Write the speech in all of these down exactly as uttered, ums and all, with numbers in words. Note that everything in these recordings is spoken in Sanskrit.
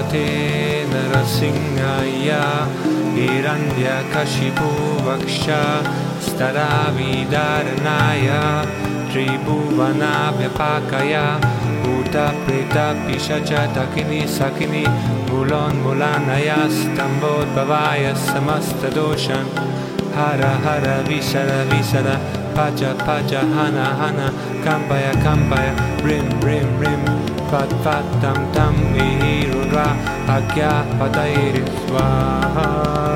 Namaste Narasimhaya Hiranyakashipu Vaksha Staravidaranaya Tribhuvana Vyapakaya Bhuta Preta Pishacha Takini Sakini Mulon Mulanaya Stambod Bhavaya Samasta Doshan Hara Hara Visara Visara Paja Paja Hana Hana Kampaya Kampaya Rim Rim Rim Pat Pat Tam Tam Vihirudra Agya Patairi Swaha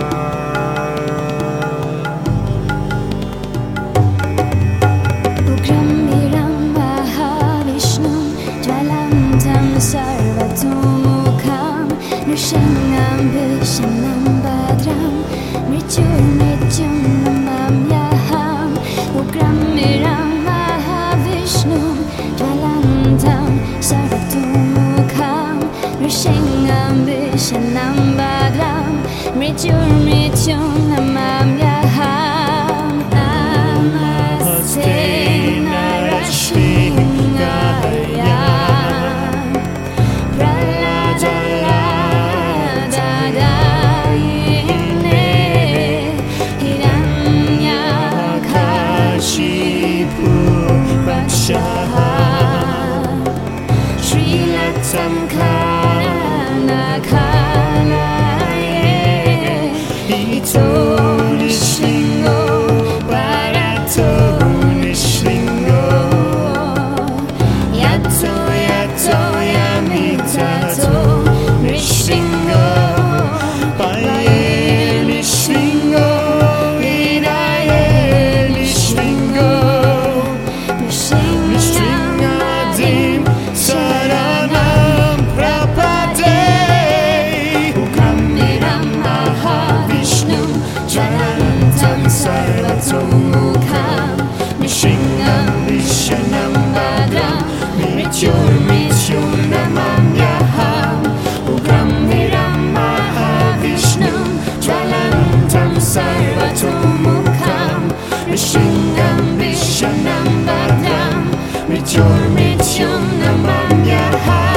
Sarvatomukam Nrishangam Vishanam Badram Mrityur Mrityum Namamyaham Ugram Miram Mahavishnu Jvalantam Sarvatomukam Nrishangam Vishanam Badram Mrityur Mrityum Namamyaham Namaste Narasimhaya Samkhana Kalaye Ito Nishlingo Barato Nishlingo Yato Yato Yamitato Nishlingo Baye Nishlingo Inaye Nishlingo Nishlingadim Saranam Prapade Ukamiram Mahavishnu Jvalantam Sarvatomukam Nishingam Vishanam Badram Mrityur Mrityur Namamyaham Ukamiram Mahavishnu Jvalantam Sarvatomukam Nishingam Vishanam Badram Mrityur Mrityur Namamyaham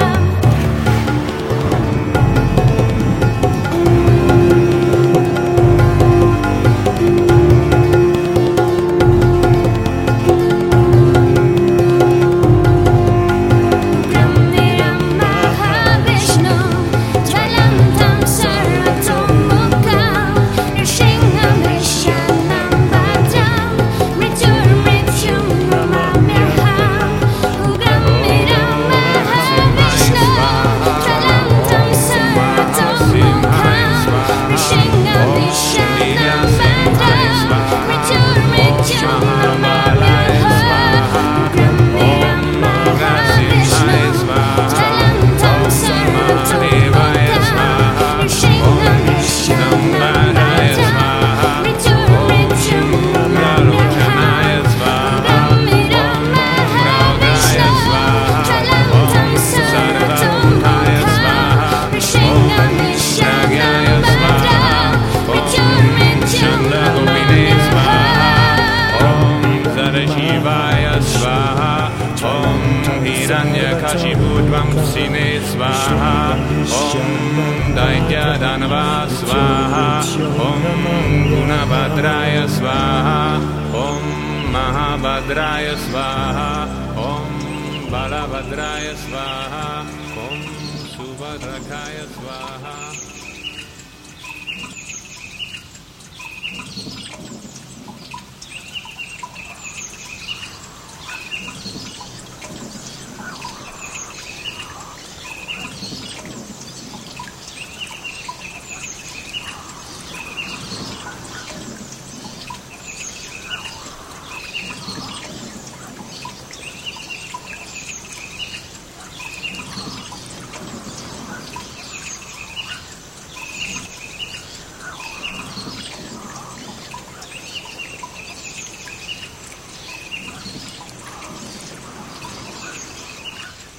Hiranyakashipudvamsine Swaha Om Daityadanava Swaha Om Gunabhadraya Swaha Om Mahabhadraya Swaha Om Balabhadraya Swaha Om Subhadrakaya Swaha